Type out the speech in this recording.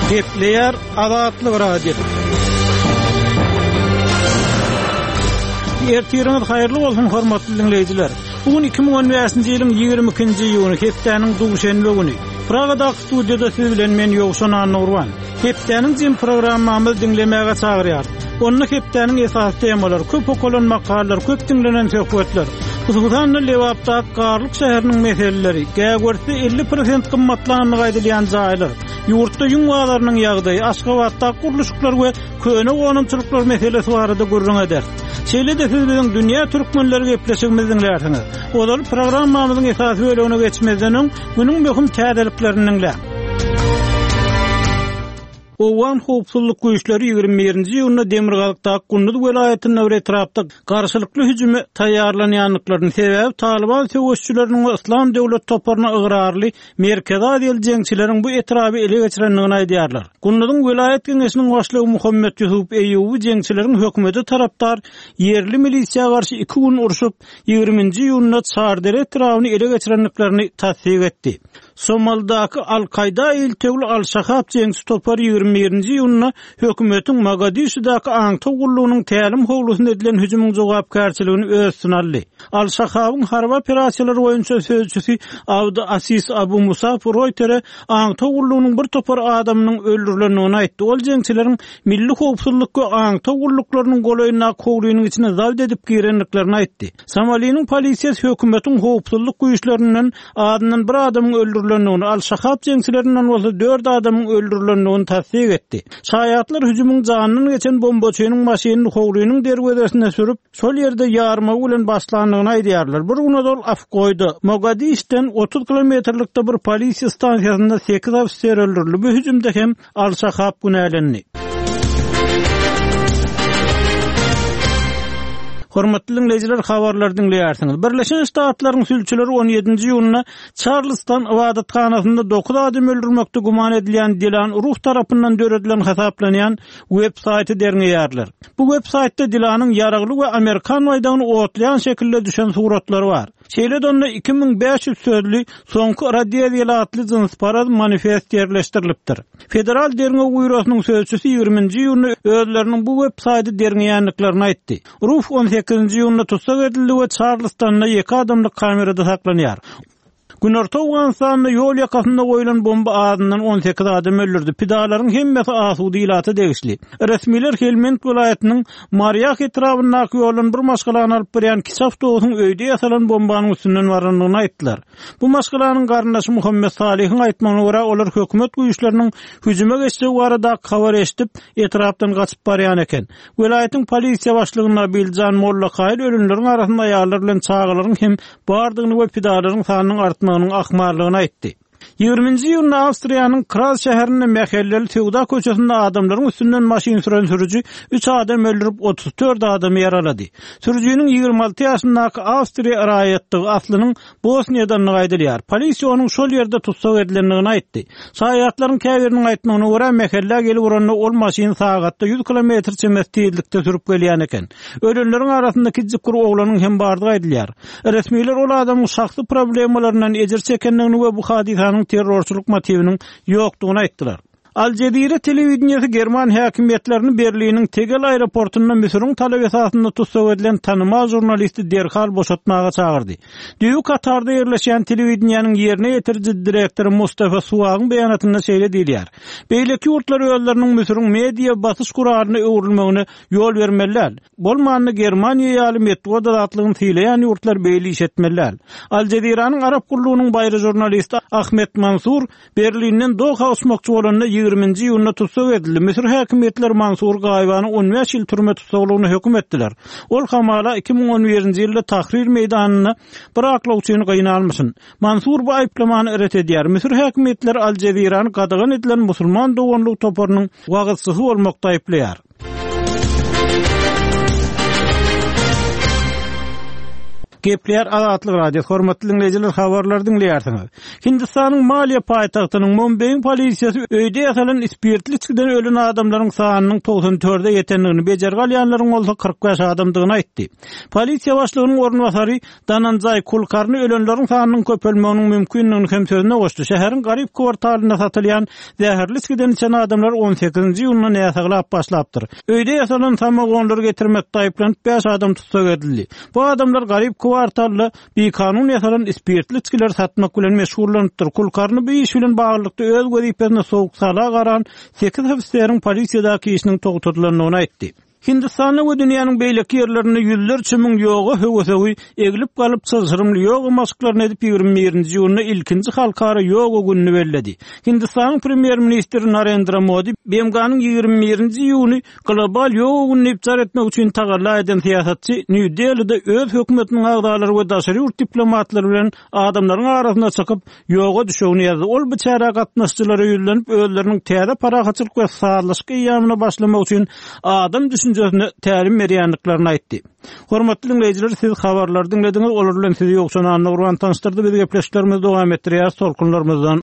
Gepleyer Azatlyk radio. Ertiriniz hayırlı bolsun hormatly dinleyijiler. Bugün 2015-nji ýylyň 22-nji ýyly hepdeniň duşenbe güni. Pragada studiýada siz bilen men Ýogşan Anurwan. Hepdeniň jym programmamy dinlemäge çagyrýar. Onu hepdeniň esas temalary, köp okulan makalar, köp dinlenen söhbetler. Usuganly lewapda garlyk şäheriniň meseleleri, gäwürsi 50% gymmatlanma gaýdylýan jaýlar, ýurtda ýuňwalarynyň ýagdaýy, Aşgabatda guruluşlar we köne gonumçylyklar meselesi barada gurrun eder. Şeýle-de siz bilen dünýä türkmenleri gepleşigimiz dinlersiňiz. Olar programmamyzyň esas bölümine geçmezden öň günüň möhüm täzeliklerini dinler. Owan howpsuzlyk güýçleri 21-nji ýylda Demirgalyqda Gunduz welaýatynyň etrapda garşylykly hüjüme taýýarlanýanlyklaryny sebäp Taliban söwüşçüleriniň İslam döwlet toparyna ıgrarly Merkezi Adyl jeňçileriň bu etrapy ele geçirenligini aýdýarlar. Gunduzyň welaýat geňeşiniň başlygy Muhammed Ýusup Eýýuby jeňçileriň hökümeti tarapdar yerli milisiýa garşy 2 gün uruşup 20-nji ýylda Çardere etrabyny ele geçirenliklerini tasdik etdi. Somaldaky Al-Qaida iltegli Al-Shahab jeňçi topary 21-nji ýylda hökümetiň Mogadishudaky aňtogullugynyň tälim howlusynda edilen hüjümüň jogapkärçiligini öz sunaldy. Al-Shahabyň harba operatsiýalary boýunça sözçüsi Abdu Aziz Abu Musab Reuter'e aňtogullugynyň bir topar adamynyň öldürilendigini aýtdy. Ol jeňçileriň milli howpsuzlyk we aňtogulluklarının golaýyna kowrynyň içine zawd edip girenliklerini aýtdy. Somaliýanyň polisiýasy hökümetiň howpsuzlyk güýçlerinden adynyň bir adamyň öldürilendigini, Al-Shahab jeňçilerinden bolsa 4 adamyň öldürilendigini tasdik etdi. Şaýatlar hüjümüň janyny geçen bombaçynyň maşynyny kowrynyň derwedesine sürüp, şol ýerde ýarma bilen başlandygyny aýdýarlar. Bir gün ol af goýdy. Mogadishudan 30 kilometrlikde bir polisiýa stansiýasynda 8 ofisier öldürildi. Bu hüjümde hem Al-Shahab günälendi. Hormatly dinleyijiler, habarlar dinleýärsiňiz. Birleşen Ştatlaryň sülçüleri 17-nji ýylda Charleston ibadathanasynda 9 adam öldürmekde guman edilýän Dilan Ruh tarapyndan döredilen hasaplanýan web-saýty derňeýärler. Bu web-saýtda Dilanyň ýaragly we Amerikan maýdagyny otlayan şekilde düşen suratlary bar. Şeýle donda 2500 sözli soňky radiýalatly jyns parad manifest ýerleşdirilipdir. Federal derňe guyrugynyň sözçüsi 20-nji ýylda özleriniň bu web-saýty derňeýänliklerini aýtdy. Ruh 18-nji ýylda tutsak edildi we Charlestonda 2 adamlyk kamerada saklanýar. Günorta Awganistanda ýol ýakasynda goýulan bomba adynyň 18 adam öldürdi. Pidalaryň hemmesi asudy ilaty degişli. Resmiler Helmand welaýatynyň Maryak etrabynaky ýolun bir maşgalany alyp berýän kişi awtobusyň öýde ýasalan bombanyň üstünden baranlygyny aýtdylar. Bu maşgalanyň garyndaşy Muhammed Salihiň aýtmagyna görä olar hökümet güýçleriniň hüjüme geçdigi barada habar eşdip etrapdan gaçyp barýan eken. Welaýatyň polisiýa başlygyna Biljan Mollakaýl ölümleriň arasynda ýarlar bilen çağalaryň hem bardygyny we pidalaryň sanynyň artmagynyň akmarlygyny aýtdy. 20-nji ýylda Awstriýanyň Kras şäherinde Mehelleli Tewda köçesinde adamlaryň üstünden maşyn süren sürücü 3 adam öldürüp 34 adamy yaralady. Sürücüniň 26 ýaşyndaky Awstriýa raýatyny aslynyň Bosniýadan gaýdylýar. Polisiýa onuň şol ýerde tutsak edilendigini aýtdy. Şaýatlaryň käbiriniň aýtmagyna görä Mehelle gelip uranda ol maşyn sagatda 100 km çemes tezlikde sürüp gelýän eken. Ölenleriň arasyndaky jykyr oglanyň hem bardygy aýdylýar. Resmiler ol adamyň şahsy problemlarynyň ejir çekendigini we bu hadisanyň terrorçuluk motivinin ýokdugyny aýtdylar. Al Jazeera telewizionyasy German häkimetlerini Berliniň Tegel aeroportundan Misiriň talap esasynda tutsak edilen tanymal jurnalisti derhal boşatmaga çağırdy. Düýü Katarda ýerleşýän telewizionyanyň ýerine ýetirji direktory Mustafa Suwagyň beýanatyna şeýle diýilýär. Beýleki ýurtlar öýleriniň Misiriň media basyş guralyna öwrülmegine ýol bermeliler. Bolmanyny Germaniýa ýaly metod adatlygyny tiýleýän ýurtlar beýle iş etmeliler. Al Jazeera'nyň Arap gullugynyň baýry jurnalisti Ahmet Mansur Berlinden Doha uçmakçy bolanda 20-nji ýylda tutsak edildi. Misir häkimetleri Mansur Gaýbany 15 ýyl türme tutsaklygyna hökm etdiler. Ol hamala 2011-nji ýylda Tahrir meýdanyna bir aklawçyny gynalmysyn. Mansur bu aýplamany ret edýär. Misir häkimetleri Al Jazeera'ny gadagan edilen musulman dogonluk toparynyň wagtsyzy bolmakda aýplaýar. Gepler Azatlyk Radio hormatly dinleyijiler, habarlar dinleýärsiňiz. Hindistanyň Maliýa paýtagtynyň Mumbai polisiýasy öýde ýasalan spirtli içkiden ölen adamlaryň sanynyň 94-de ýetenligini bejer galýanlaryň bolsa 45 adamdygyny aýtdy. Polisiýa başlygynyň ornwasary Dananjay Kulkarny ölenleriň sanynyň köpelmeginiň mümkinligini hem sözüne goşdy. Şäheriň garyp kwartalyna satylýan zäherli içkiden içen adamlar 18-nji ýylyna näsaglap başlapdyr. Öýde ýasalan samagonlary getirmekde aýplanyp 5 adam tutsak edildi. Bu adamlar garyp kwartalda bir kanun ýasalan spirtli içkiler satmak bilen meşhurlanypdyr. Kulkarny bu iş bilen baglykda öz gözüplerine sowuk sala garan 8 häbislerin polisiýadaky işiniň togutulanyny aýtdy. Hindistanyň we dünýäniň beýleki ýerlerinde ýüzlerçe müň ýoga höwesegi egilip galyp çyzgyrymly ýoga maşklaryny edip 21-nji ýylyny ilkinji halkara ýoga gününi bellädi. Hindistanyň premier ministri Narendra Modi BMG'nyň 21-nji ýylyny global ýoga gününi iptar etmek üçin tagalla eden siýasatçy New Delhi'de öz hökümetiniň agdalary we daşary ýurt diplomatlary bilen adamlaryň arasynda çykyp ýoga düşegini ýazdy. Ol bu çara gatnaşçylary ýüzlenip özleriniň täze parahatçylyk we sağlaşyk ýamyna başlamak üçin adam düşünjesine tälim berýänliklaryny aýtdy. Hormatly dinleyijiler, siz habarlar dinlediňiz, olar bilen sizi ýokşan anly urgan tanışdyrdy. Biz gepleşiklerimizi dowam etdirýär, solkunlarymyzdan